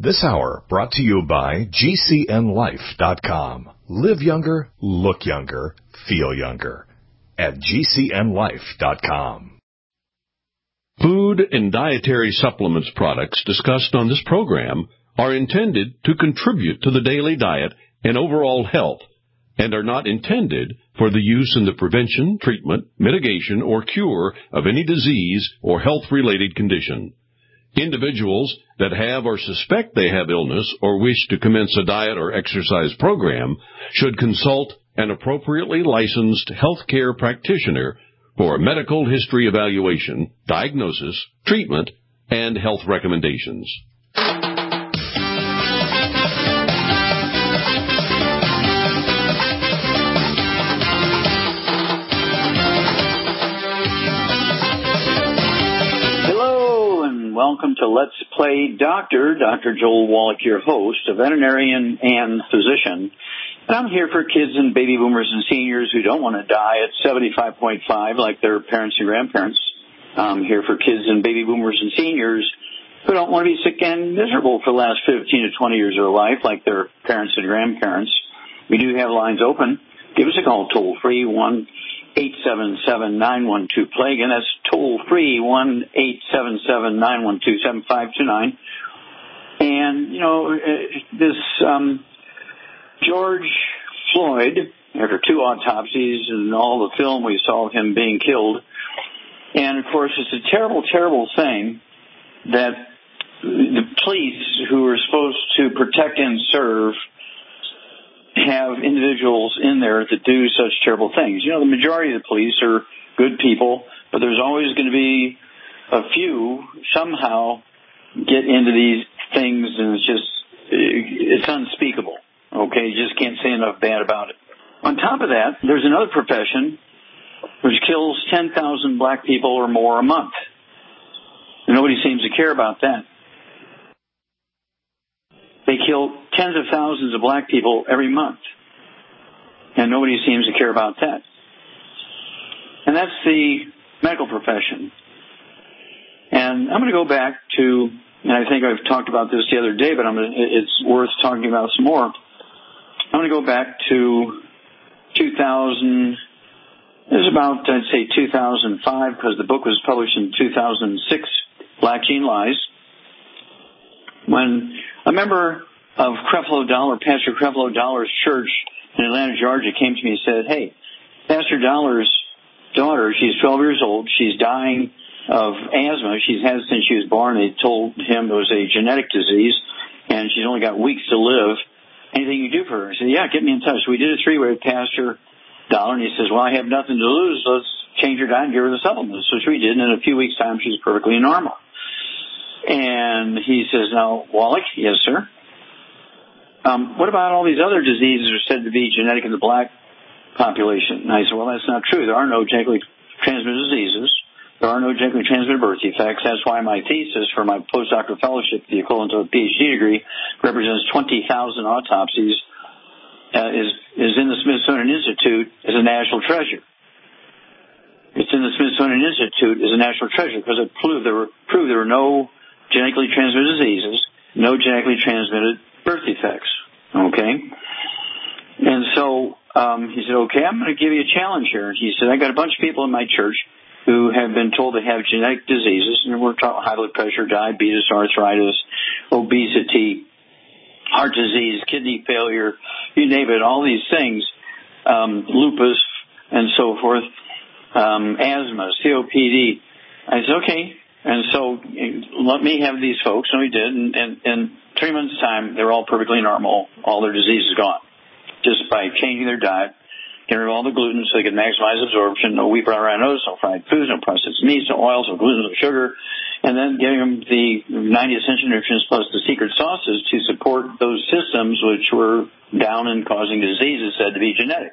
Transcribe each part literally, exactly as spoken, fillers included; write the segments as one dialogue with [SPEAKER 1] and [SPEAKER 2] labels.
[SPEAKER 1] This hour brought to you by G C N life dot com. Live younger, look younger, feel younger at G C N life dot com.
[SPEAKER 2] Food and dietary supplements products discussed on this program are intended to contribute to the daily diet and overall health and are not intended for the use in the prevention, treatment, mitigation, or cure of any disease or health-related condition. Individuals that have or suspect they have illness or wish to commence a diet or exercise program should consult an appropriately licensed healthcare practitioner for a medical history evaluation, diagnosis, treatment, and health recommendations.
[SPEAKER 3] Welcome to Let's Play Doctor. Doctor Joel Wallach, your host, a veterinarian and physician. And I'm here for kids and baby boomers and seniors who don't want to die at seventy-five point five like their parents and grandparents. I'm here for kids and baby boomers and seniors who don't want to be sick and miserable for the last fifteen to twenty years of their life like their parents and grandparents. We do have lines open. Give us a call toll-free, one eight seven seven, nine one two, play. Again, that's toll-free, one eight seven seven, nine one two, seven five two nine. And, you know, this um, George Floyd, after two autopsies and all the film we saw of him being killed, and, of course, it's a terrible, terrible thing that the police who are supposed to protect and serve have individuals in there that do such terrible things. You know, the majority of the police are good people, but there's always going to be a few somehow get into these things, and it's just, it's unspeakable. Okay, you just can't say enough bad about it. On top of that, there's another profession which kills ten thousand black people or more a month. And nobody seems to care about that. They kill tens of thousands of black people every month, and nobody seems to care about that. And that's the medical profession. And I'm going to go back to, and I think I've talked about this the other day, but I'm going to, it's worth talking about some more. I'm going to go back to two thousand, it was about, I'd say, two thousand five, because the book was published in two thousand six, Black Gene Lies, when a member of Creflo Dollar, Pastor Creflo Dollar's church in Atlanta, Georgia, came to me and said, hey, Pastor Dollar's daughter, she's twelve years old, she's dying of asthma. She's had it since she was born. They told him it was a genetic disease, and she's only got weeks to live. Anything you do for her? I said, yeah, get me in touch. So we did a three-way with Pastor Dollar, and he says, well, I have nothing to lose. Let's change her diet and give her the supplements. So we did, and in a few weeks' time, she's perfectly normal. And he says, now, Wallach, yes, sir. Um, what about all these other diseases that are said to be genetic in the black population? And I said, well, that's not true. There are no genetically transmitted diseases. There are no genetically transmitted birth defects. That's why my thesis for my postdoctoral fellowship, the equivalent of a PhD degree, represents twenty thousand autopsies, uh, is, is in the Smithsonian Institute as a national treasure. It's in the Smithsonian Institute as a national treasure because it proved there were, proved there were no genetically transmitted diseases, no genetically transmitted birth defects, okay? And so um, he said, okay, I'm going to give you a challenge here. He said, I got a bunch of people in my church who have been told they have genetic diseases, and we're talking high blood pressure, diabetes, arthritis, obesity, heart disease, kidney failure, you name it, all these things, um, lupus, and so forth, um, asthma, C O P D. I said, okay. And so let me have these folks, and we did, and, and, and three months' time, they're all perfectly normal. All their disease is gone just by changing their diet, getting rid of all the gluten so they can maximize absorption, no wheat, brown rice, no fried foods, no processed meats, no oils, no gluten, no sugar, and then giving them the ninety essential nutrients plus the secret sauces to support those systems which were down and causing diseases said to be genetic.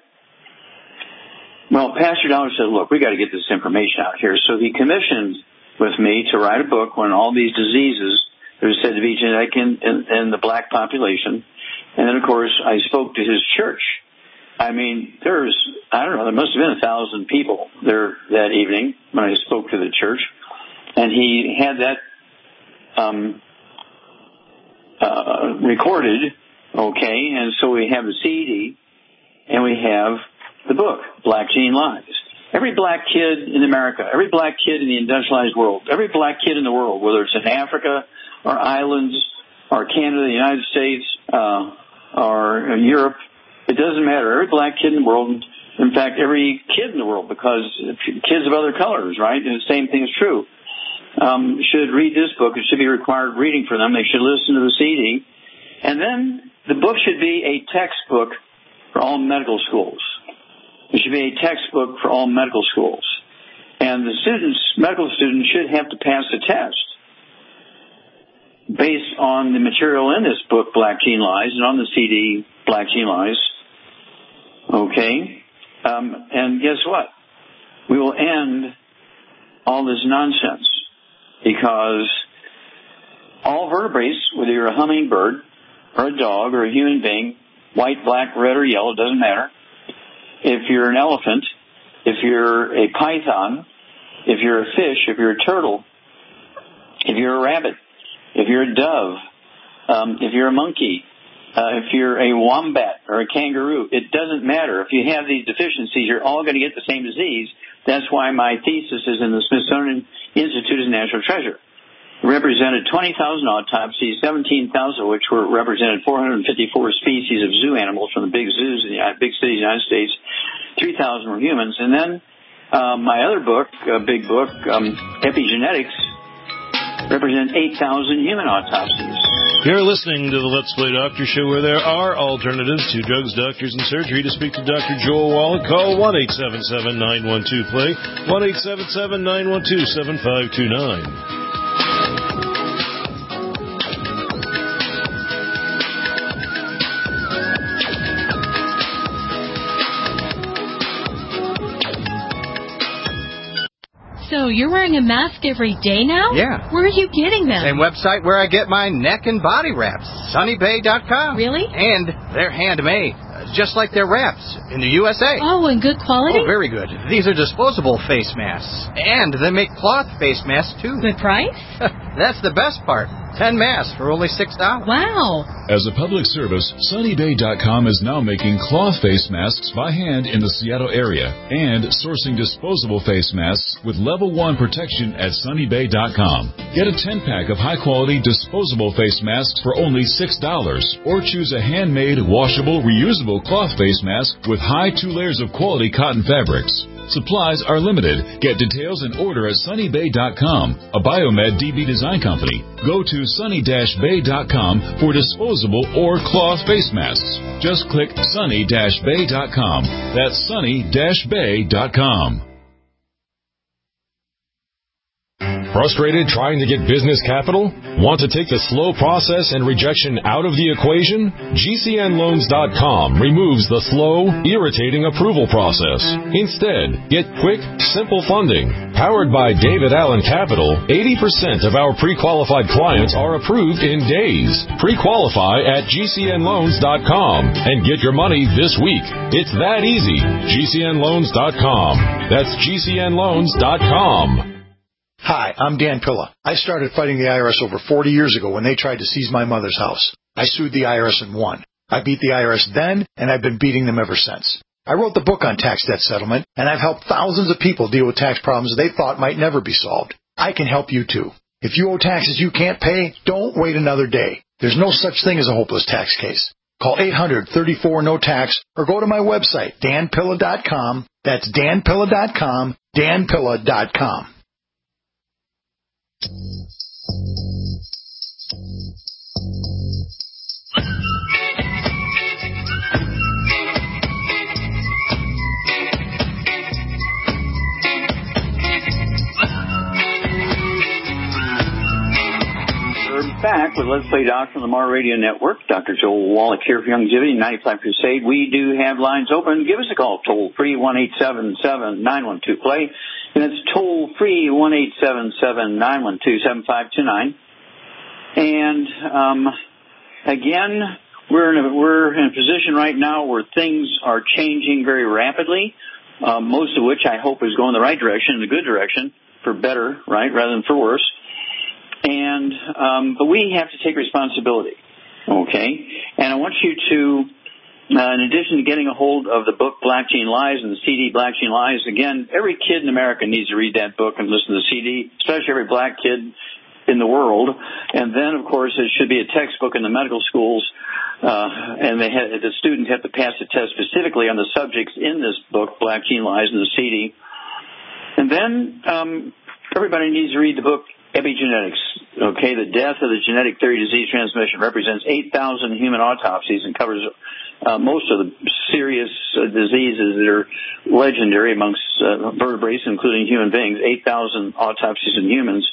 [SPEAKER 3] Well, Pastor Dollar said, look, we got to get this information out here. So he commissioned with me to write a book on all these diseases that are said to be genetic in, in, in the black population. And then, of course, I spoke to his church. I mean, there's, I don't know, there must have been a thousand people there that evening when I spoke to the church. And he had that um, uh, recorded, okay, and so we have the C D, and we have the book, Black Gene Lies. Every black kid in America, every black kid in the industrialized world, every black kid in the world, whether it's in Africa or islands or Canada, the United States, uh, or Europe, it doesn't matter. Every black kid in the world, in fact, every kid in the world, because kids of other colors, right? And the same thing is true. Um, should read this book. It should be required reading for them. They should listen to the C D. And then the book should be a textbook for all medical schools. It should be a textbook for all medical schools. And the students, medical students, should have to pass a test based on the material in this book, Black Gene Lies, and on the C D, Black Gene Lies. Okay? Um, and guess what? We will end all this nonsense, because all vertebrates, whether you're a hummingbird or a dog or a human being, white, black, red, or yellow, doesn't matter. If you're an elephant, if you're a python, if you're a fish, if you're a turtle, if you're a rabbit, if you're a dove, um, if you're a monkey, uh, if you're a wombat or a kangaroo, it doesn't matter. If you have these deficiencies, you're all going to get the same disease. That's why my thesis is in the Smithsonian Institute as National Treasure. It represented twenty thousand autopsies, seventeen thousand of which were represented four hundred fifty-four species of zoo animals from the big zoos in the big cities of the United States. three thousand were humans. And then uh, my other book, uh, big book, um, Epigenetics, represents eight thousand human autopsies.
[SPEAKER 4] You're listening to the Let's Play Doctor Show, where there are alternatives to drugs, doctors, and surgery. To speak to Doctor Joel Wallach, call one eight seven seven, nine one two, play, one eight seven seven, nine one two, seven five two nine.
[SPEAKER 5] So you're wearing a mask every day now?
[SPEAKER 6] Yeah.
[SPEAKER 5] Where are you getting them?
[SPEAKER 6] Same website where I get my neck and body wraps, sunny bay dot com.
[SPEAKER 5] Really?
[SPEAKER 6] And they're handmade, just like their wraps in the U S A.
[SPEAKER 5] Oh, and good quality?
[SPEAKER 6] Oh, very good. These are disposable face masks. And they make cloth face masks, too.
[SPEAKER 5] Good price?
[SPEAKER 6] That's the best part. Ten masks for only six dollars.
[SPEAKER 5] Wow.
[SPEAKER 7] As a public service, sunny bay dot com is now making cloth face masks by hand in the Seattle area and sourcing disposable face masks with level one protection at sunny bay dot com. Get a ten-pack of high-quality disposable face masks for only six dollars, or choose a handmade, washable, reusable cloth face mask with high two layers of quality cotton fabrics. Supplies are limited. Get details and order at sunny bay dot com, a Biomed D B design company. Go to sunny bay dot com for disposable or cloth face masks. Just click sunny bay dot com. That's sunny bay dot com.
[SPEAKER 8] Frustrated trying to get business capital? Want to take the slow process and rejection out of the equation? G C N loans dot com removes the slow, irritating approval process. Instead, get quick, simple funding. Powered by David Allen Capital, eighty percent of our pre-qualified clients are approved in days. Pre-qualify at G C N loans dot com and get your money this week. It's that easy. G C N loans dot com. That's G C N loans dot com.
[SPEAKER 9] Hi, I'm Dan Pilla. I started fighting the I R S over forty years ago when they tried to seize my mother's house. I sued the I R S and won. I beat the I R S then, and I've been beating them ever since. I wrote the book on tax debt settlement, and I've helped thousands of people deal with tax problems they thought might never be solved. I can help you too. If you owe taxes you can't pay, don't wait another day. There's no such thing as a hopeless tax case. Call eight hundred, thirty-four, no tax or go to my website, dan pilla dot com. That's dan pilla dot com, dan pilla dot com.
[SPEAKER 3] We're back with Let's Play Doctor on the Mar Radio Network. Doctor Joel Wallach here for Youngevity, ninety-five Crusade. We do have lines open. Give us a call, toll free, one eight seven seven, nine one two, play. And it's toll free, one eight seven seven, nine one two, seven five two nine. And, um, again, we're in a, we're in a position right now where things are changing very rapidly, uh, most of which I hope is going the right direction, in the good direction, for better, right, rather than for worse. And, um, but we have to take responsibility. Okay? And I want you to, uh, in addition to getting a hold of the book Black Gene Lies and the C D Black Gene Lies, again, every kid in America needs to read that book and listen to the C D, especially every black kid in the world. And then, of course, it should be a textbook in the medical schools, uh, and they ha- the students have to pass a test specifically on the subjects in this book, Black Gene Lies and the C D. And then um, everybody needs to read the book Epigenetics. Okay, the death of the genetic theory of disease transmission represents eight thousand human autopsies and covers uh, most of the serious uh, diseases that are legendary amongst uh, vertebrates, including human beings, eight thousand autopsies in humans.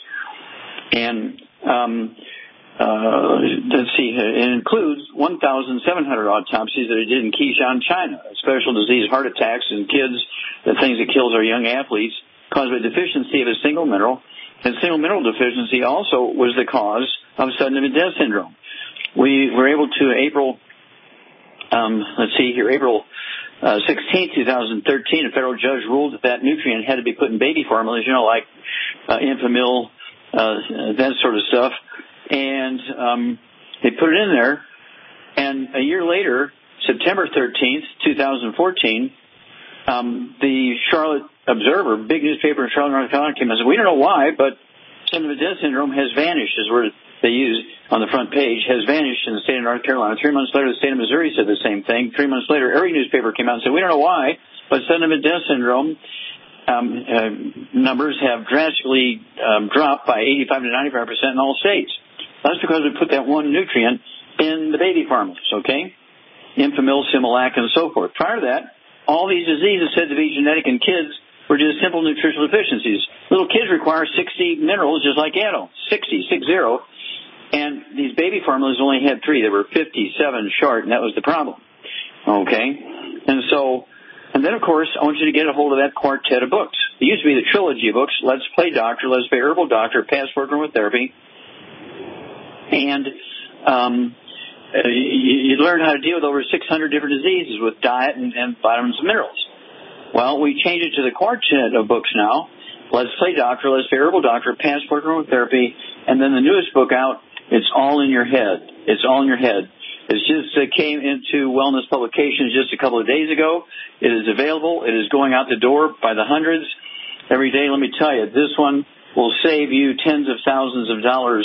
[SPEAKER 3] And um, uh, let's see, it includes one thousand seven hundred autopsies that it did in Qinshan, China, a special disease, heart attacks in kids, the things that kills our young athletes, caused by deficiency of a single mineral. And single mineral deficiency also was the cause of sudden infant death syndrome. We were able to, April, um, let's see here, April uh, sixteenth, twenty thirteen, a federal judge ruled that that nutrient had to be put in baby formulas, you know, like uh, Infamil, uh, that sort of stuff. And um, they put it in there. And a year later, September thirteenth, twenty fourteen, um, the Charlotte Observer, big newspaper in Charlotte, North Carolina, came and said, we don't know why, but sudden infant death syndrome has vanished, is word they use on the front page, has vanished in the state of North Carolina. Three months later, the state of Missouri said the same thing. Three months later, every newspaper came out and said, we don't know why, but sudden infant death syndrome um, uh, numbers have drastically um, dropped by eighty-five to ninety-five percent in all states. That's because we put that one nutrient in the baby formulas, okay? Infamil, Similac, and so forth. Prior to that, all these diseases said to be genetic in kids were just simple nutritional deficiencies. Little kids require sixty minerals just like adults, sixty, six zero. And these baby formulas only had three. They were fifty-seven short, and that was the problem. Okay? And so, and then, of course, I want you to get a hold of that quartet of books. It used to be the trilogy of books, Let's Play Doctor, Let's Play Herbal Doctor, Passport Aromatherapy. And um, you, you learn how to deal with over six hundred different diseases with diet and, and vitamins and minerals. Well, we changed it to the quartet of books now. Let's Play Doctor, Let's Play Herbal Doctor, Passport Aromatherapy, and then the newest book out, It's All in Your Head. It's All in Your Head. It just uh, came into Wellness Publications just a couple of days ago. It is available. It is going out the door by the hundreds every day. Let me tell you, this one will save you tens of thousands of dollars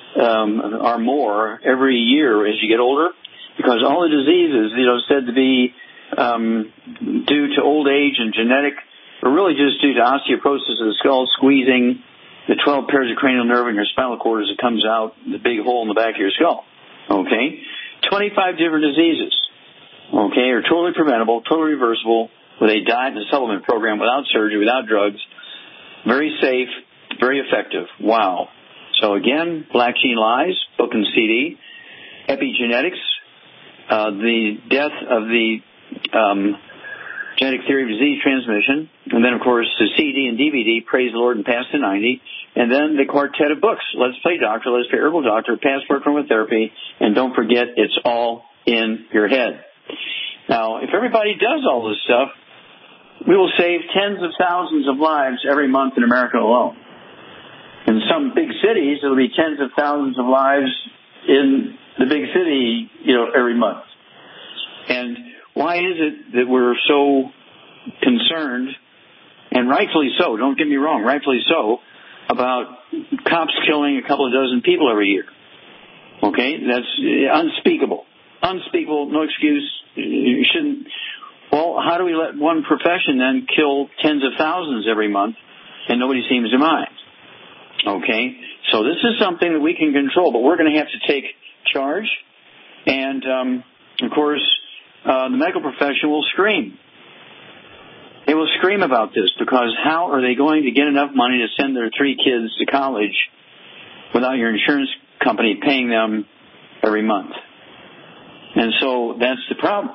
[SPEAKER 3] um, or more every year as you get older, because all the diseases, you know, said to be Um, due to old age and genetic, or really just due to osteoporosis of the skull, squeezing the twelve pairs of cranial nerve in your spinal cord as it comes out, the big hole in the back of your skull. Okay? twenty-five different diseases, okay, are totally preventable, totally reversible, with a diet and a supplement program without surgery, without drugs. Very safe, very effective. Wow. So again, Black Gene Lies, book and C D, Epigenetics, uh, the death of the Um, genetic theory of disease transmission, and then, of course, the C D and D V D, Praise the Lord and Pass to ninety, and then the quartet of books, Let's Play Doctor, Let's Play Herbal Doctor, Passport Aromatherapy, and don't forget, it's all in your head. Now, if everybody does all this stuff, we will save tens of thousands of lives every month in America alone. In some big cities, it will be tens of thousands of lives in the big city, you know, every month. And why is it that we're so concerned, and rightfully so, don't get me wrong, rightfully so, about cops killing a couple of dozen people every year? Okay? That's unspeakable. Unspeakable, no excuse. You shouldn't. Well, how do we let one profession then kill tens of thousands every month and nobody seems to mind? Okay? So this is something that we can control, but we're going to have to take charge. And, um, of course, Uh, the medical profession will scream. They will scream about this, because how are they going to get enough money to send their three kids to college without your insurance company paying them every month? And so that's the problem.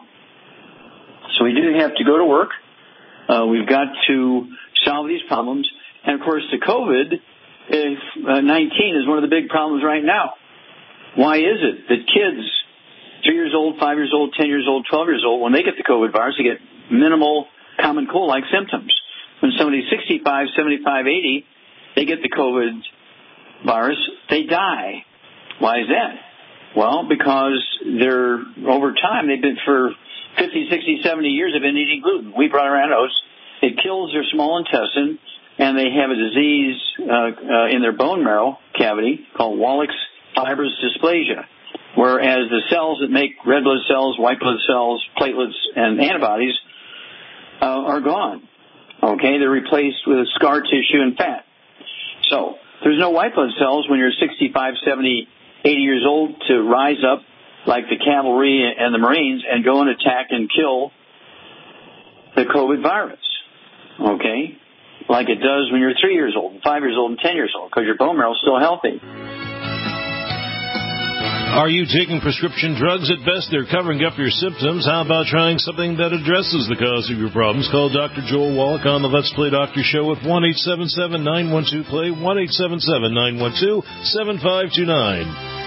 [SPEAKER 3] So we do have to go to work. Uh, we've got to solve these problems. And, of course, the COVID nineteen is one of the big problems right now. Why is it that kids, three years old, five years old, ten years old, twelve years old, when they get the COVID virus, they get minimal common cold-like symptoms. When somebody's sixty-five, seventy-five, eighty, they get the COVID virus, they die. Why is that? Well, because they're, over time, they've been for fifty, sixty, seventy years, they've been eating gluten, wheat, bran, and oats. It kills their small intestine, and they have a disease uh, uh, in their bone marrow cavity called Wallach's fibrous dysplasia, whereas the cells that make red blood cells, white blood cells, platelets, and antibodies uh, are gone. Okay, they're replaced with scar tissue and fat. So there's no white blood cells when you're sixty-five, seventy, eighty years old to rise up like the cavalry and the Marines and go and attack and kill the COVID virus. Okay, like it does when you're three years old, five years old, and ten years old, because your bone marrow is still healthy.
[SPEAKER 4] Are you taking prescription drugs? At best, they're covering up your symptoms. How about trying something that addresses the cause of your problems? Call Doctor Joel Wallach on the Let's Play Doctor Show at one eight seven seven, nine one two, play, one eight seven seven, nine one two, seven five two nine.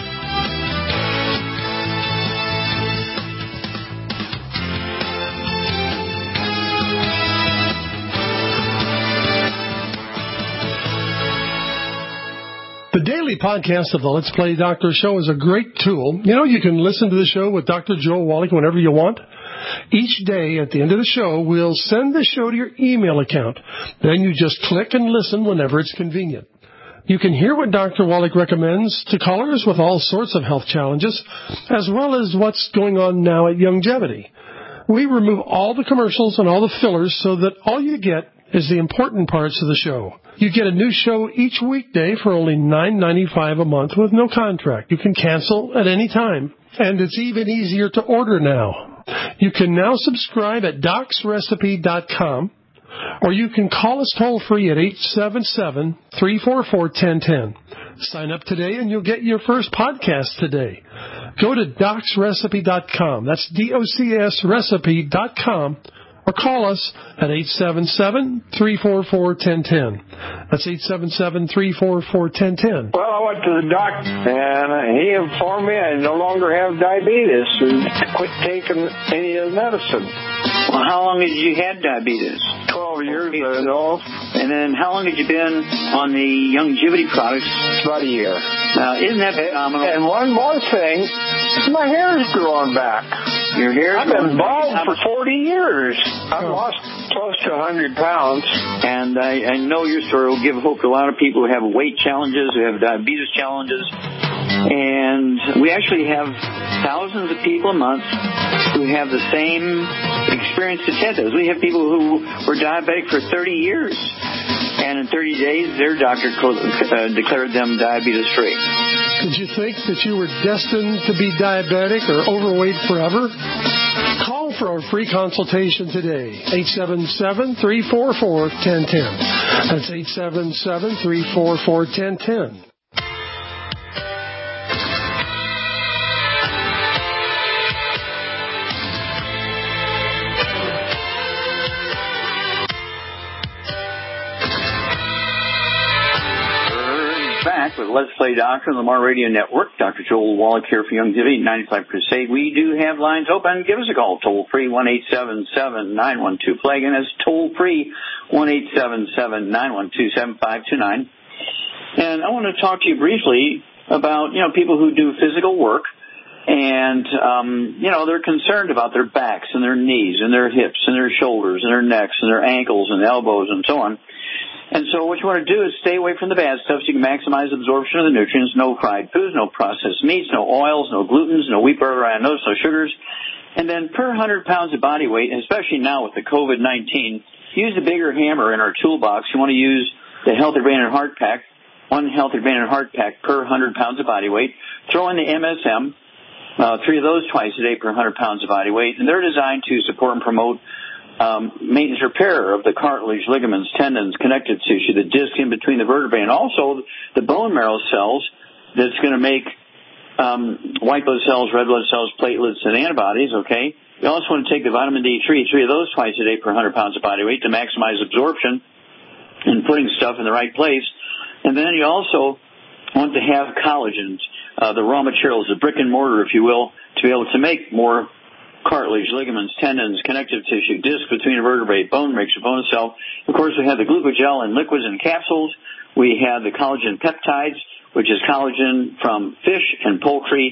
[SPEAKER 10] The daily podcast of the Let's Play Doctor Show is a great tool. You know, you can listen to the show with Doctor Joel Wallach whenever you want. Each day at the end of the show, we'll send the show to your email account. Then you just click and listen whenever it's convenient. You can hear what Doctor Wallach recommends to callers with all sorts of health challenges, as well as what's going on now at Youngevity. We remove all the commercials and all the fillers so that all you get is the important parts of the show. You get a new show each weekday for only nine ninety-five a month with no contract. You can cancel at any time, and it's even easier to order now. You can now subscribe at docs recipe dot com, or you can call us toll-free at eight seven seven, three four four, one zero one zero. Sign up today, and you'll get your first podcast today. Go to docs recipe dot com. That's D O C S recipe dot com. Or call us at eight seven seven, three four four, one zero one zero. That's eight seven seven, three four four, one zero one zero.
[SPEAKER 11] Well, I went to the doctor, and he informed me I no longer have diabetes and quit taking any of the medicine.
[SPEAKER 3] Well, how long had you had diabetes?
[SPEAKER 11] Twelve years ago.
[SPEAKER 3] And then how long had you been on the Youngevity products?
[SPEAKER 11] About a year.
[SPEAKER 3] Now, isn't that phenomenal?
[SPEAKER 11] And one more thing, my hair's growing back.
[SPEAKER 3] Your hair?
[SPEAKER 11] I've been bald for forty years. I've lost close to one hundred pounds.
[SPEAKER 3] And I, I know your story will give hope to a lot of people who have weight challenges, who have diabetes challenges. And we actually have thousands of people a month who have the same experience as Ted does. We have people who were diabetic for thirty years. And in thirty days, their doctor uh, declared them diabetes-free.
[SPEAKER 10] Did you think that you were destined to be diabetic or overweight forever? Call for a free consultation today. eight seven seven, three four four, one zero one zero. That's eight seven seven, three four four, one zero one zero.
[SPEAKER 3] Back with Let's Play Doctor on the Lamar Radio Network. Doctor Joel Wallach here for Youngevity, ninety-five Crusade. We do have lines open. Give us a call, toll-free, one eight seven seven, nine one two, play. Again, that's toll-free, one eight seven seven, nine one two, seven five two nine. And I want to talk to you briefly about, you know, people who do physical work, and, um, you know, they're concerned about their backs and their knees and their hips and their shoulders and their necks and their ankles and elbows and so on. And so what you want to do is stay away from the bad stuff so you can maximize absorption of the nutrients. No fried foods, no processed meats, no oils, no glutens, no wheat, butter, and oats, no sugars. And then per one hundred pounds of body weight, and especially now with the COVID nineteen, use a bigger hammer in our toolbox. You want to use the Health Advantage Heart Pack, one Health Advantage Heart Pack per one hundred pounds of body weight. Throw in the M S M, uh, three of those twice a day per one hundred pounds of body weight. And they're designed to support and promote Um, maintenance repair of the cartilage, ligaments, tendons, connective tissue, the disc in between the vertebrae, and also the bone marrow cells that's going to make um, white blood cells, red blood cells, platelets, and antibodies, okay? You also want to take the vitamin D three, three of those twice a day per one hundred pounds of body weight to maximize absorption and putting stuff in the right place. And then you also want to have collagens, uh, the raw materials, the brick and mortar, if you will, to be able to make more cartilage, ligaments, tendons, connective tissue, disc between vertebrae, bone mixture, bone cell. Of course, we have the glucogel in liquids and capsules. We have the collagen peptides, which is collagen from fish and poultry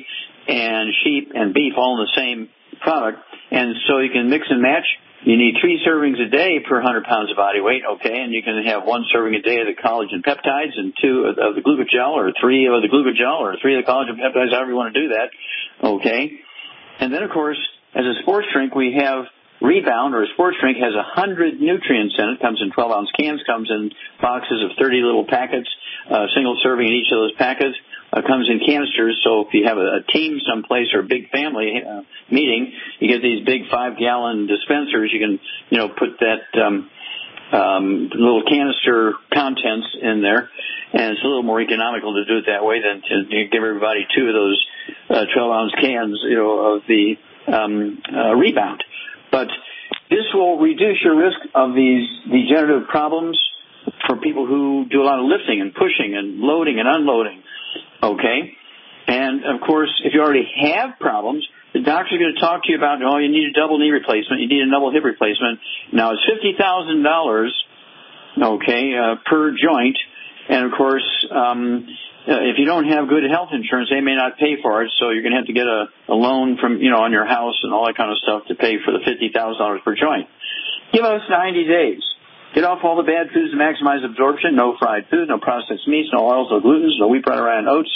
[SPEAKER 3] and sheep and beef all in the same product. And so you can mix and match. You need three servings a day per one hundred pounds of body weight, okay, and you can have one serving a day of the collagen peptides and two of, of the glucogel, or three of the glucogel, or three of the collagen peptides, however you want to do that, okay. And then, of course, as a sports drink, we have Rebound, or a sports drink, has one hundred nutrients in it, comes in twelve-ounce cans, comes in boxes of thirty little packets, uh, single serving in each of those packets. Uh, comes in canisters, so if you have a, a team someplace or a big family uh, meeting, you get these big five-gallon dispensers. You can, you know, put that um, um, little canister contents in there, and it's a little more economical to do it that way than to give everybody two of those uh, twelve-ounce cans, you know, of the um, uh, Rebound. But this will reduce your risk of these degenerative problems for people who do a lot of lifting and pushing and loading and unloading. Okay, and of course, if you already have problems, the doctor's going to talk to you about, oh, you need a double knee replacement, you need a double hip replacement. Now, it's fifty thousand dollars, okay, uh, per joint, and of course, um, uh, if you don't have good health insurance, they may not pay for it, so you're going to have to get a, a loan from, you know, on your house and all that kind of stuff to pay for the fifty thousand dollars per joint. Give us ninety days. Get off all the bad foods to maximize absorption. No fried food, no processed meats, no oils, no glutens, no wheat, rye, and oats.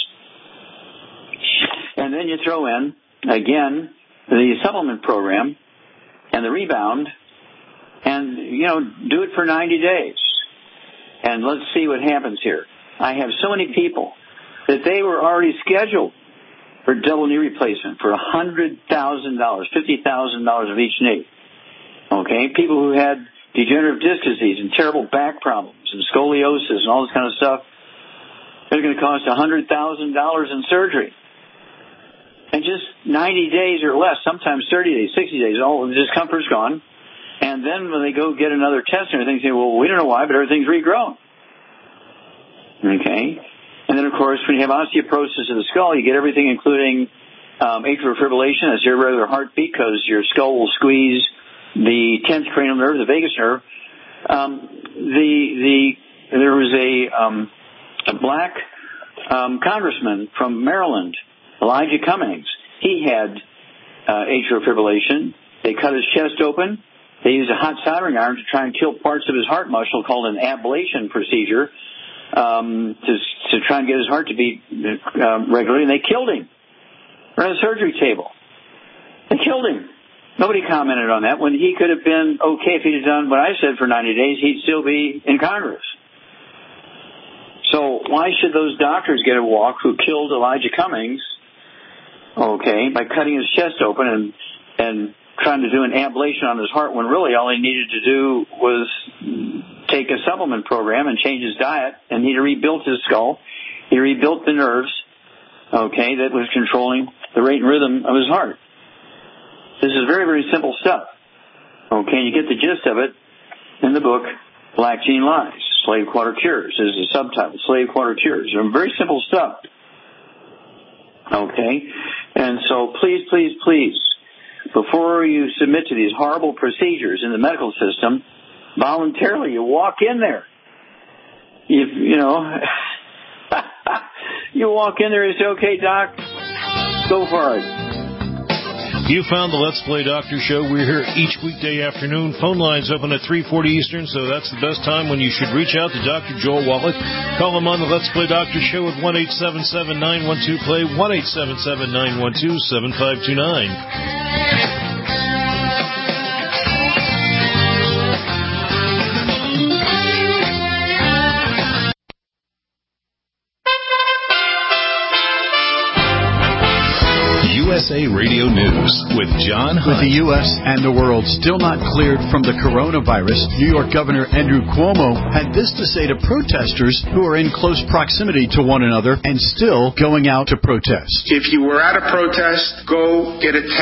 [SPEAKER 3] And then you throw in, again, the supplement program and the Rebound, and, you know, do it for ninety days. And let's see what happens here. I have so many people that they were already scheduled for double knee replacement for one hundred thousand dollars, fifty thousand dollars of each knee. Okay? People who had degenerative disc disease and terrible back problems and scoliosis and all this kind of stuff, they're going to cost one hundred thousand dollars in surgery. And just ninety days or less, sometimes thirty days, sixty days, all the discomfort's gone. And then when they go get another test and everything, they say, well, we don't know why, but everything's regrown. Okay? And then, of course, when you have osteoporosis of the skull, you get everything including um, atrial fibrillation, that's irregular heartbeat, because your skull will squeeze the tenth cranial nerve, the vagus nerve. Um, the the there was a um, a black um, congressman from Maryland, Elijah Cummings. He had uh, atrial fibrillation. They cut his chest open. They used a hot soldering iron to try and kill parts of his heart muscle, called an ablation procedure, um, to to try and get his heart to beat uh, regularly. And they killed him. Right on the surgery table. They killed him. Nobody commented on that, when he could have been okay if he'd have done what I said for ninety days, he'd still be in Congress. So why should those doctors get a walk who killed Elijah Cummings, okay, by cutting his chest open and, and trying to do an ablation on his heart, when really all he needed to do was take a supplement program and change his diet, and he rebuilt his skull. He rebuilt the nerves, okay, that was controlling the rate and rhythm of his heart. This is very, very simple stuff. Okay, you get the gist of it in the book, Black Gene Lies, Slave Quarter Cures. This is a subtitle, Slave Quarter Cures. Very simple stuff. Okay, and so please, please, please, before you submit to these horrible procedures in the medical system, voluntarily you walk in there. You, you know, you walk in there and say, okay, doc, go for it.
[SPEAKER 4] You found the Let's Play Doctor Show. We're here each weekday afternoon. Phone lines open at three forty Eastern, so that's the best time when you should reach out to Doctor Joel Wallach. Call him on the Let's Play Doctor Show with one eight seven seven, nine one two, play, one eight seven seven, nine one two, seven five two nine.
[SPEAKER 1] U S A Radio News with John Hunt.
[SPEAKER 12] With the U S and the world still not cleared from the coronavirus, New York Governor Andrew Cuomo had this to say to protesters who are in close proximity to one another and still going out to protest.
[SPEAKER 13] If you were at a protest, go get a test.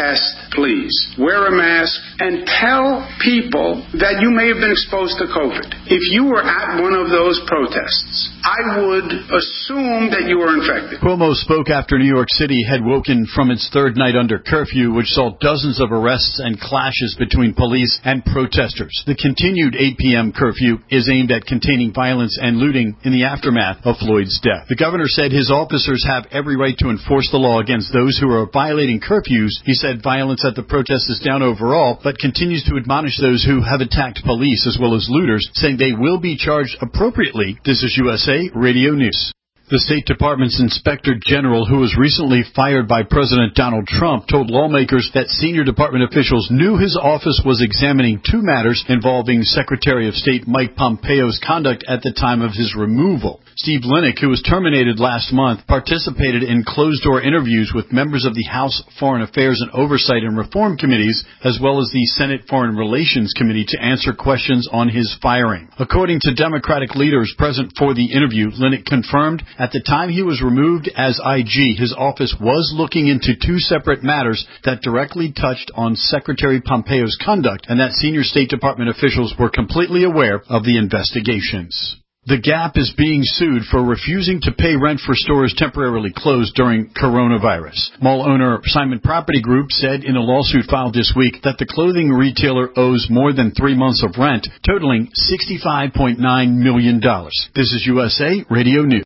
[SPEAKER 13] please, wear a mask and tell people that you may have been exposed to COVID. If you were at one of those protests, I would assume that you were infected.
[SPEAKER 12] Cuomo spoke after New York City had woken from its third night under curfew, which saw dozens of arrests and clashes between police and protesters. The continued eight p.m. curfew is aimed at containing violence and looting in the aftermath of Floyd's death. The governor said his officers have every right to enforce the law against those who are violating curfews. He said violence at the protests is down overall, but continues to admonish those who have attacked police as well as looters, saying they will be charged appropriately. This is U S A Radio News. The State Department's Inspector General, who was recently fired by President Donald Trump, told lawmakers that senior department officials knew his office was examining two matters involving Secretary of State Mike Pompeo's conduct at the time of his removal. Steve Linick, who was terminated last month, participated in closed-door interviews with members of the House Foreign Affairs and Oversight and Reform Committees, as well as the Senate Foreign Relations Committee, to answer questions on his firing. According to Democratic leaders present for the interview, Linick confirmed at the time he was removed as I G, his office was looking into two separate matters that directly touched on Secretary Pompeo's conduct, and that senior State Department officials were completely aware of the investigations. The Gap is being sued for refusing to pay rent for stores temporarily closed during coronavirus. Mall owner Simon Property Group said in a lawsuit filed this week that the clothing retailer owes more than three months of rent, totaling sixty-five point nine million dollars. This is U S A Radio News.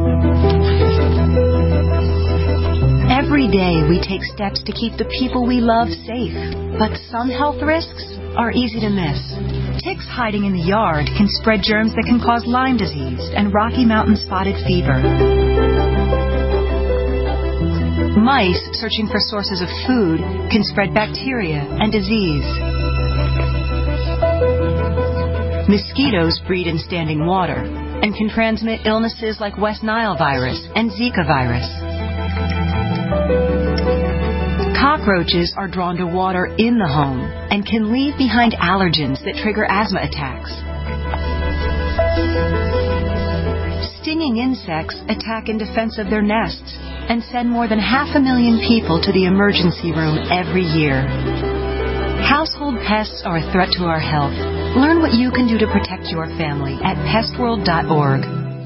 [SPEAKER 14] Every day we take steps to keep the people we love safe, but some health risks are easy to miss. Ticks hiding in the yard can spread germs that can cause Lyme disease and Rocky Mountain spotted fever. Mice searching for sources of food can spread bacteria and disease. Mosquitoes breed in standing water and can transmit illnesses like West Nile virus and Zika virus. Cockroaches are drawn to water in the home and can leave behind allergens that trigger asthma attacks. Stinging insects attack in defense of their nests and send more than half a million people to the emergency room every year. Household pests are a threat to our health. Learn what you can do to protect your family at pest world dot org.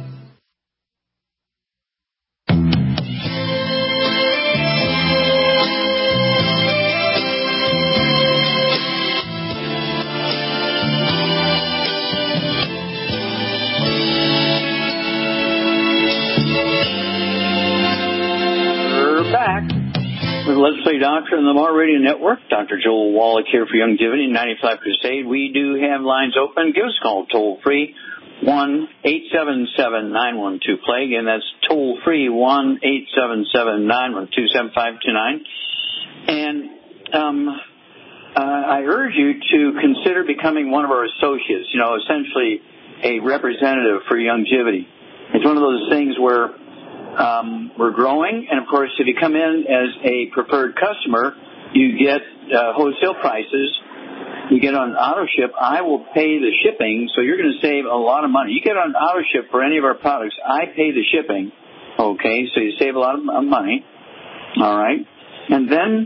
[SPEAKER 3] Let's Play Doctor on the Mar Radio Network. Doctor Joel Wallach here for Youngevity ninety-five Crusade. We do have lines open. Give us a call toll free, one eight seven seven nine one two plague, and that's toll free, one eight seven seven nine one two seven five two nine. And um, uh, I urge you to consider becoming one of our associates, you know, essentially a representative for Youngevity. It's one of those things where Um, we're growing, and of course, if you come in as a preferred customer, you get uh, wholesale prices. You get on auto ship. I will pay the shipping, so you're going to save a lot of money. You get on auto ship for any of our products. I pay the shipping. Okay, so you save a lot of money. All right, and then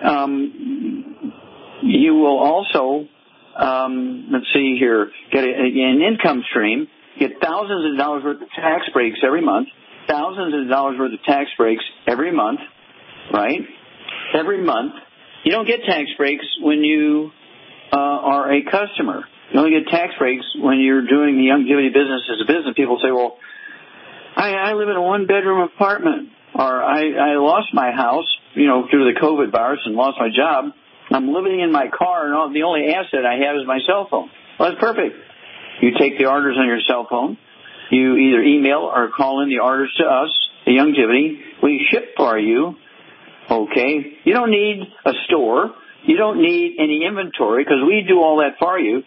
[SPEAKER 3] um, you will also um, let's see here, get a, an income stream. Get thousands of dollars worth of tax breaks every month. Thousands of dollars worth of tax breaks every month, right? Every month. You don't get tax breaks when you uh, are a customer. You only get tax breaks when you're doing the Youngevity business as a business. People say, well, I, I live in a one-bedroom apartment, or I, I lost my house, you know, due to the COVID virus and lost my job. I'm living in my car, and all, the only asset I have is my cell phone. Well, that's perfect. You take the orders on your cell phone. You either email or call in the orders to us, the Youngevity. We ship for you, okay? You don't need a store. You don't need any inventory because we do all that for you.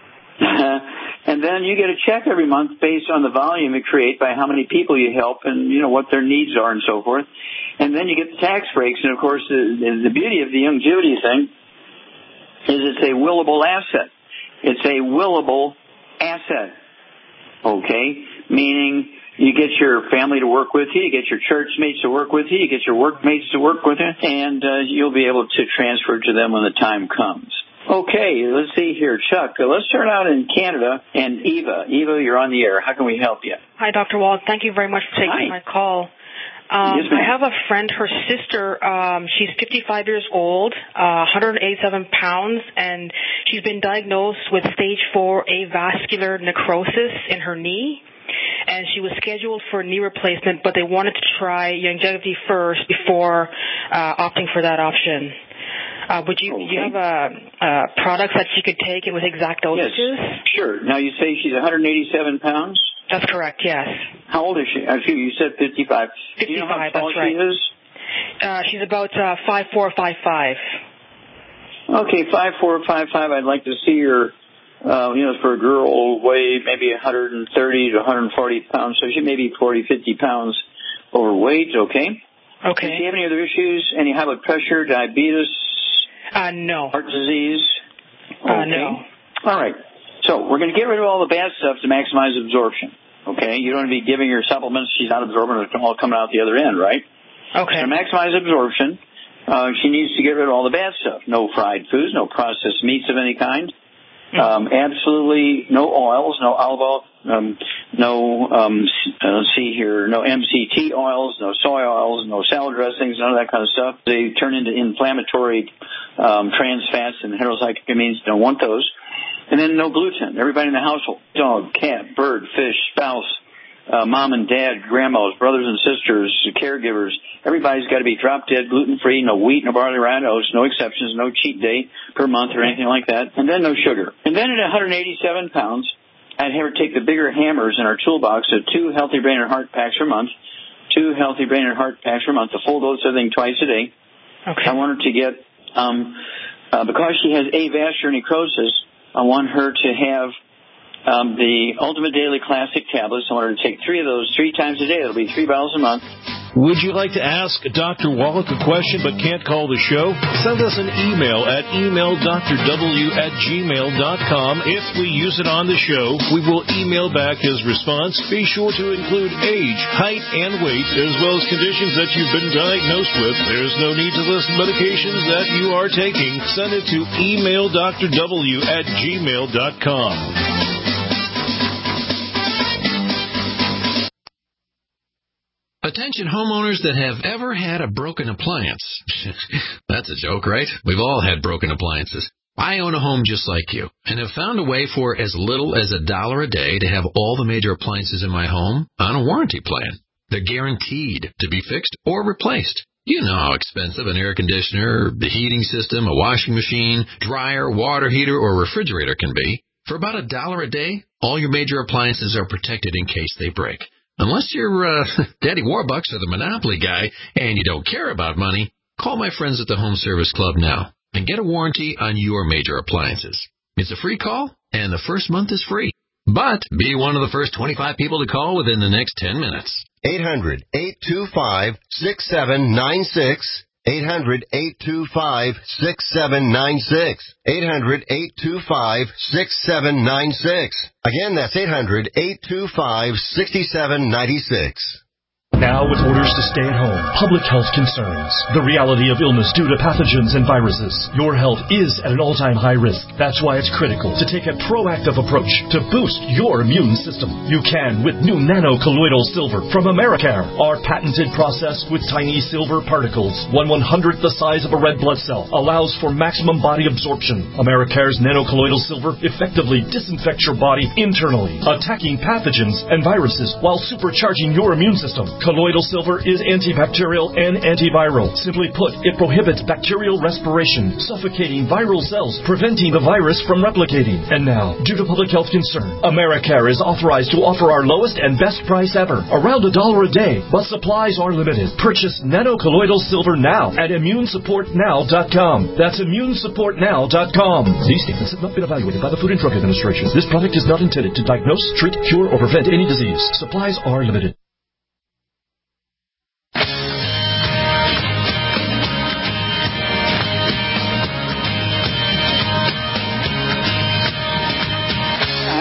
[SPEAKER 3] And then you get a check every month based on the volume you create by how many people you help and, you know, what their needs are and so forth. And then you get the tax breaks. And, of course, the, the beauty of the Youngevity thing is it's a willable asset. It's a willable asset. Okay, meaning You get your family to work with you. You get your church mates to work with you. You get your workmates to work with you. And uh, you'll be able to transfer to them when the time comes. Okay, let's see here. Chuck, uh, let's start out in Canada. And Eva. Eva, you're on the air. How can we help you?
[SPEAKER 15] Hi, Doctor Walt. Thank you very much for taking
[SPEAKER 3] Hi.
[SPEAKER 15] my call. Um,
[SPEAKER 3] Yes, ma'am.
[SPEAKER 15] I have a friend, her sister, um, she's fifty-five years old, uh, one hundred eighty-seven pounds, and she's been diagnosed with stage four avascular necrosis in her knee. And she was scheduled for knee replacement, but they wanted to try longevity first before uh, opting for that option. Uh, would you,
[SPEAKER 3] okay.
[SPEAKER 15] do you have uh, uh, products that she could take with exact dosages?
[SPEAKER 3] Yes, sure. Now, you say she's one hundred eighty-seven pounds?
[SPEAKER 15] That's correct, yes.
[SPEAKER 3] How old is she? Actually, you said fifty-five.
[SPEAKER 15] fifty-five,
[SPEAKER 3] Do you know how tall
[SPEAKER 15] that's right.
[SPEAKER 3] she is?
[SPEAKER 15] Uh, she's about uh, five four, five five.
[SPEAKER 3] Okay, five four, five five. I'd like to see her, uh, you know, for a girl, weigh maybe one hundred thirty to one hundred forty pounds. So she may be forty, fifty pounds overweight, okay?
[SPEAKER 15] Okay.
[SPEAKER 3] Does she have any other issues? Any high blood pressure, diabetes?
[SPEAKER 15] Uh, no.
[SPEAKER 3] Heart disease? Okay.
[SPEAKER 15] Uh, no.
[SPEAKER 3] All right. So we're going to get rid of all the bad stuff to maximize absorption, okay? You don't want to be giving her supplements she's not absorbing. It's all coming out the other end, right?
[SPEAKER 15] Okay.
[SPEAKER 3] To maximize absorption, uh, she needs to get rid of all the bad stuff. No fried foods, no processed meats of any kind. Mm-hmm. Um, absolutely no oils, no olive oil, um, no, um, uh, let's see here, no M C T oils, no soy oils, no salad dressings, none of that kind of stuff. They turn into inflammatory um, trans fats and heterocyclic amines. Don't want those. And then no gluten. Everybody in the household, dog, cat, bird, fish, spouse, uh, mom and dad, grandmas, brothers and sisters, caregivers, everybody's got to be drop dead, gluten-free, no wheat, no barley, rye, no oats, no exceptions, no cheat day per month or anything like that, and then no sugar. And then at one hundred eighty-seven pounds, I'd have her take the bigger hammers in our toolbox of two healthy brain and heart packs per month, two healthy brain and heart packs per month, a full dose of everything twice a day.
[SPEAKER 15] Okay.
[SPEAKER 3] I want her to get, um, uh, because she has avascular necrosis, I want her to have um, the Ultimate Daily Classic tablets. I want her to take three of those three times a day. It'll be three bottles a month.
[SPEAKER 4] Would you like to ask Doctor Wallach a question but can't call the show? Send us an email at email d r w at gmail dot com. If we use it on the show, we will email back his response. Be sure to include age, height, and weight, as well as conditions that you've been diagnosed with. There's no need to list medications that you are taking. Send it to email d r w at gmail dot com.
[SPEAKER 16] Attention homeowners that have ever had a broken appliance. That's a joke, right? We've all had broken appliances. I own a home just like you and have found a way for as little as a dollar a day to have all the major appliances in my home on a warranty plan. They're guaranteed to be fixed or replaced. You know how expensive an air conditioner, the heating system, a washing machine, dryer, water heater, or refrigerator can be. For about a dollar a day, all your major appliances are protected in case they break. Unless you're uh, Daddy Warbucks or the Monopoly guy and you don't care about money, call my friends at the Home Service Club now and get a warranty on your major appliances. It's a free call, and the first month is free. But be one of the first twenty-five people to call within the next ten minutes.
[SPEAKER 17] eight hundred, eight two five, six seven nine six. eight hundred, eight two five, six seven nine six. eight hundred, eight two five, six seven nine six. Again, that's eight hundred, eight two five, six seven nine six.
[SPEAKER 18] Now with orders to stay at home, public health concerns, the reality of illness due to pathogens and viruses, your health is at an all-time high risk. That's why it's critical to take a proactive approach to boost your immune system. You can with new nano-colloidal silver from Americare. Our patented process with tiny silver particles, one one-hundredth the size of a red blood cell, allows for maximum body absorption. Americare's nano-colloidal silver effectively disinfects your body internally, attacking pathogens and viruses while supercharging your immune system. Colloidal silver is antibacterial and antiviral. Simply put, it prohibits bacterial respiration, suffocating viral cells, preventing the virus from replicating. And now, due to public health concern, Americare is authorized to offer our lowest and best price ever, around a dollar a day, but supplies are limited. Purchase nano-colloidal silver now at immune support now dot com. That's immune support now dot com. These statements have not been evaluated by the Food and Drug Administration. This product is not intended to diagnose, treat, cure, or prevent any disease. Supplies are limited.
[SPEAKER 3] Let's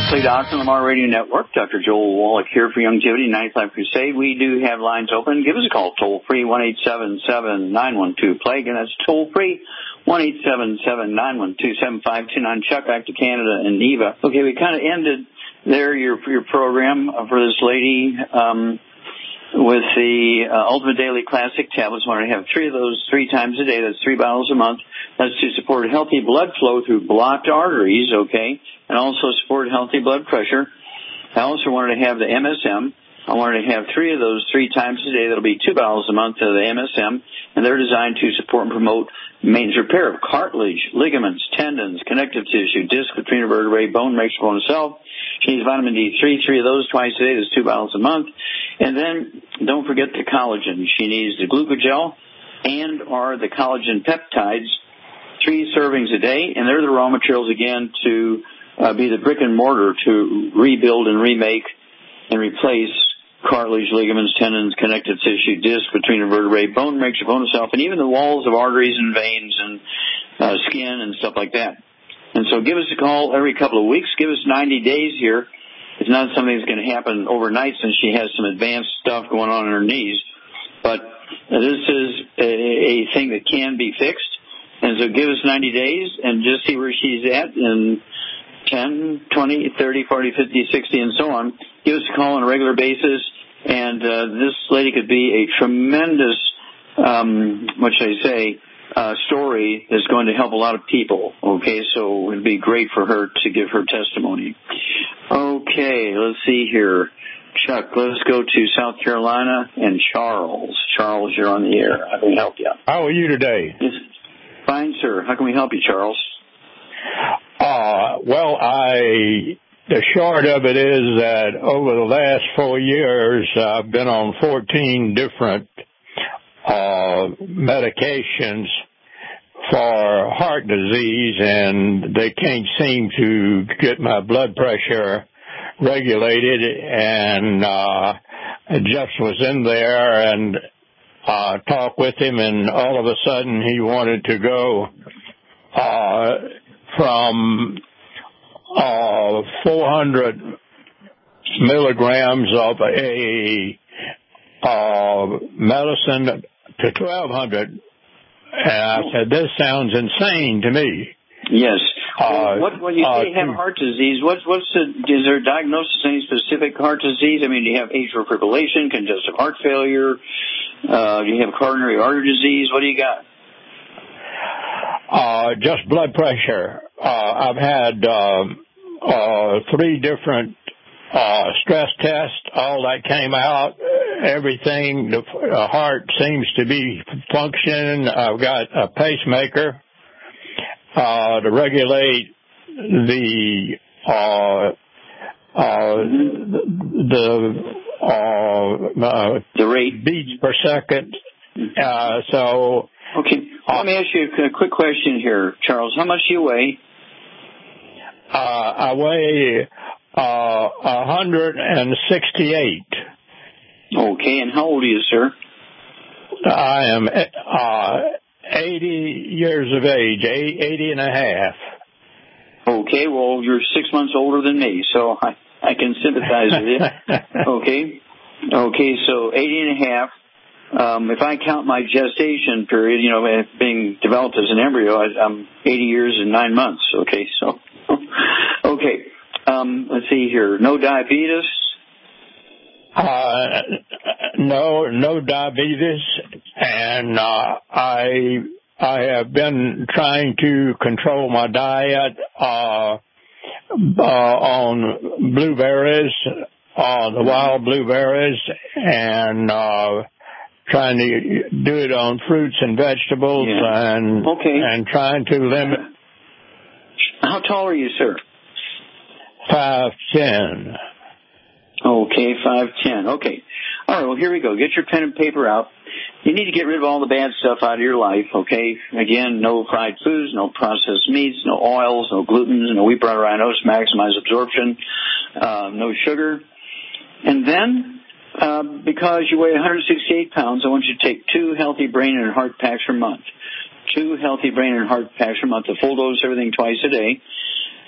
[SPEAKER 3] Play Doctor on the Lamar Radio Network. Doctor Joel Wallach here for Youngevity Nightlife Crusade. We do have lines open. Give us a call, toll free, one eight seven seven, nine one two, play. Again, that's toll free, one eight seven seven, nine one two, seven five two nine. Chuck, back to Canada and Eva. Okay, we kind of ended there your your program for this lady um, with the uh, Ultimate Daily Classic tablets. Wanted to have three of those three times a day. That's three bottles a month. That's to support healthy blood flow through blocked arteries, okay, and also support healthy blood pressure. I also wanted to have the M S M. I wanted to have three of those three times a day. That'll be two bottles a month of the M S M, and they're designed to support and promote maintenance repair of cartilage, ligaments, tendons, connective tissue, disc between the vertebrae, bone makes bone itself. She needs vitamin D three, three of those twice a day. That's two bottles a month. And then don't forget the collagen. She needs the glucogel and or the collagen peptides, three servings a day, and they're the raw materials, again, to uh, be the brick and mortar to rebuild and remake and replace cartilage, ligaments, tendons, connective tissue, disc between the vertebrae, bone makes bone itself, and even the walls of arteries and veins and uh, skin and stuff like that. And so give us a call every couple of weeks. Give us ninety days here. It's not something that's going to happen overnight since she has some advanced stuff going on in her knees. But this is a, a thing that can be fixed. And so give us ninety days and just see where she's at in ten, twenty, thirty, forty, fifty, sixty, and so on. Give us a call on a regular basis. And uh, this lady could be a tremendous, um, what should I say, uh, story that's going to help a lot of people. Okay, so it would be great for her to give her testimony. Okay, let's see here. Chuck, let's go to South Carolina and Charles. Charles, you're on the air. How can we help you?
[SPEAKER 19] How are you today?
[SPEAKER 3] Yes. Fine, sir. How can we help you, Charles?
[SPEAKER 19] Uh, well, I, the short of it is that over the last four years, I've been on fourteen different uh, medications for heart disease, and they can't seem to get my blood pressure regulated, and uh, I just was in there and uh, talked with him, and all of a sudden he wanted to go uh, from uh, four hundred milligrams of a uh, medicine to twelve hundred. And I said, this sounds insane to me.
[SPEAKER 3] Yes.
[SPEAKER 19] Uh,
[SPEAKER 3] well, what, when you
[SPEAKER 19] uh,
[SPEAKER 3] say you have heart disease, what's, what's the, is there a diagnosis of any specific heart disease? I mean, do you have atrial fibrillation, congestive heart failure? Uh, do you have coronary artery disease? What do you got?
[SPEAKER 19] Uh, just blood pressure. Uh, I've had uh, uh, three different uh, stress tests. All that came out. Everything, the uh, heart seems to be functioning. I've got a pacemaker uh, to regulate the uh, uh, the uh, uh,
[SPEAKER 3] the rate
[SPEAKER 19] beats per second. Uh, so
[SPEAKER 3] okay, let me ask you a quick question here, Charles. How much do you weigh?
[SPEAKER 19] Uh, I weigh uh, one hundred sixty-eight.
[SPEAKER 3] Okay, and how old are you, sir?
[SPEAKER 19] I am uh, eighty years of age, eighty and a half.
[SPEAKER 3] Okay, well, you're six months older than me, so I, I can sympathize with you. Okay, okay, so eighty and a half. Um, if I count my gestation period, you know, being developed as an embryo, I, I'm eighty years and nine months. Okay, so, okay, um, let's see here. No diabetes?
[SPEAKER 19] Uh, no, no diabetes, and uh, I I have been trying to control my diet uh, uh, on blueberries, uh, the wild blueberries, and uh, trying to do it on fruits and vegetables,
[SPEAKER 3] yeah.
[SPEAKER 19] and
[SPEAKER 3] okay.
[SPEAKER 19] and trying to limit.
[SPEAKER 3] How tall are you, sir?
[SPEAKER 19] Five ten.
[SPEAKER 3] Okay, five ten. Okay. All right, well, here we go. Get your pen and paper out. You need to get rid of all the bad stuff out of your life, okay? Again, no fried foods, no processed meats, no oils, no gluten, no wheat, bran, rhinos, maximize absorption, uh, no sugar. And then, uh, because you weigh one hundred sixty-eight pounds, I want you to take two healthy brain and heart packs per month. Two healthy brain and heart packs per month, a full dose, everything twice a day.